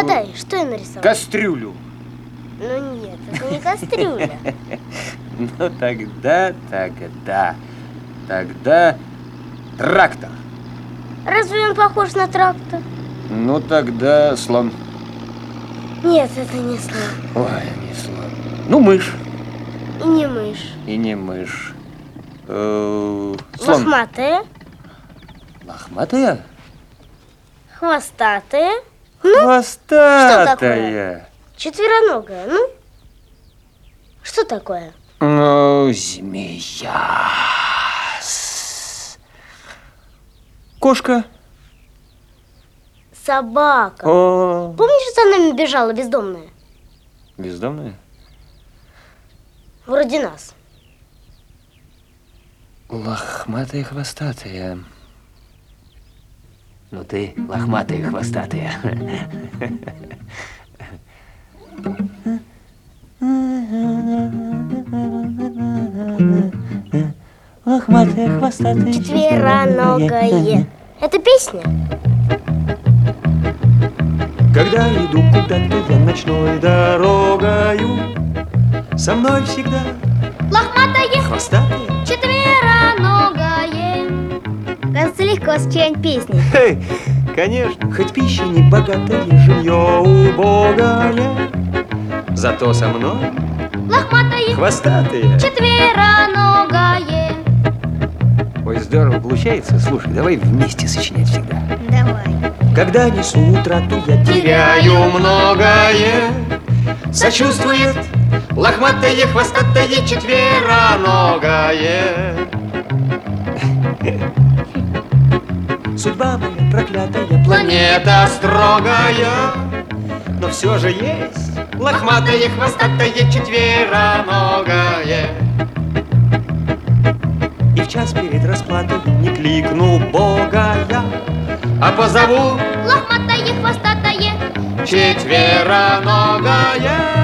Угадай, что я нарисовал? Кастрюлю. Ну нет, это не кастрюля. Ну тогда трактор. Разве он похож на трактор? Ну тогда слон. Нет, это не слон. Ой, не слон. Ну, мышь. И не мышь. И не мышь. Слон. Лохматая. Лохматая? Хвостатая. Ну, Хвостатая. что такое? Четвероногая, ну? Что такое? Ну, змея. Кошка. Собака. О. Помнишь, за нами бежала бездомная? Бездомная? Вроде нас. Лохматая, хвостатая. Ну ты лохматая, хвостатая. Лохматая, хвостатая. Четвероногая. Это песня? Когда иду куда-то я ночной дорогою, со мной всегда Лохматая, хвостатая. четвероногая. Кажется, легко сочинять песни. Конечно, хоть пища не богатая, жилье убогое, зато со мной Лохматая, хвостатая. четвероногая. Ой, здорово получается. Слушай, давай вместе сочинять всегда. Давай. Когда несу утрату, я теряю многое. Сочувствует лохматое, хвостатое, четвероногое. Судьба моя проклятая, планета строгая, но все же есть лохматое, хвостатое, четвероногое. И в час перед расплатой не кликну Бога я, а позову Лохматая, хвостатая. четвероногое.